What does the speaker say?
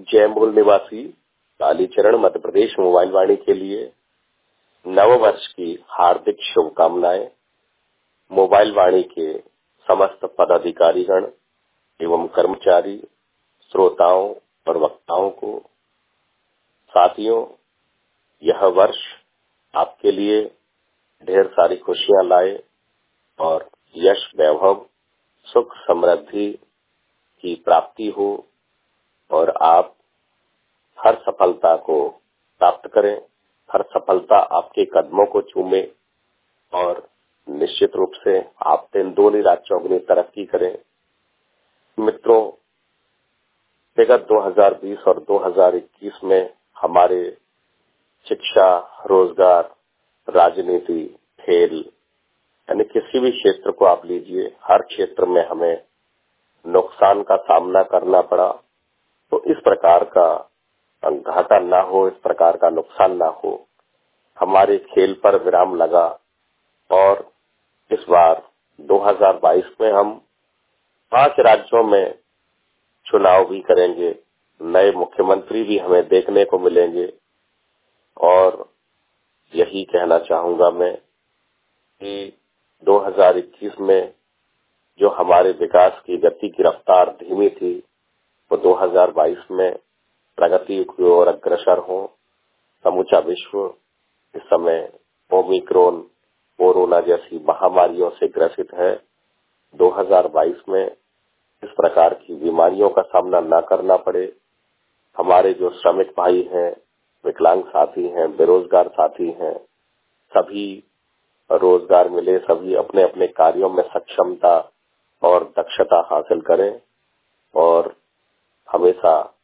जयमूल निवासी कालीचरण मध्य प्रदेश मोबाइल वाणी के लिए नव वर्ष की हार्दिक शुभकामनाएं। मोबाइल वाणी के समस्त पदाधिकारीगण एवं कर्मचारी, श्रोताओं और वक्ताओं को। साथियों, यह वर्ष आपके लिए ढेर सारी खुशियां लाए और यश, वैभव, सुख, समृद्धि की प्राप्ति हो और आप हर सफलता को प्राप्त करें, हर सफलता आपके कदमों को चूमे और निश्चित रूप से आप दिन दूनी रात चौगुनी तरक्की करें। मित्रों, विगत 2020 और 2021 में हमारे शिक्षा, रोजगार, राजनीति, खेल यानी किसी भी क्षेत्र को आप लीजिए, हर क्षेत्र में हमें नुकसान का सामना करना पड़ा। तो इस प्रकार का घाटा ना हो, इस प्रकार का नुकसान ना हो, हमारे खेल पर विराम लगा और इस बार 2022 में हम 5 राज्यों में चुनाव भी करेंगे, नए मुख्यमंत्री भी हमें देखने को मिलेंगे। और यही कहना चाहूंगा मैं कि 2021 में जो हमारे विकास की गति की रफ्तार धीमी थी, वो 2022 में प्रगति की ओर अग्रसर हो। समूचा विश्व इस समय ओमिक्रॉन, कोरोना जैसी महामारियों से ग्रसित है। 2022 में इस प्रकार की बीमारियों का सामना न करना पड़े। हमारे जो श्रमिक भाई हैं, विकलांग साथी हैं, बेरोजगार साथी हैं, सभी रोजगार मिले, सभी अपने अपने कार्यों में सक्षमता और दक्षता हासिल करें और हमेशा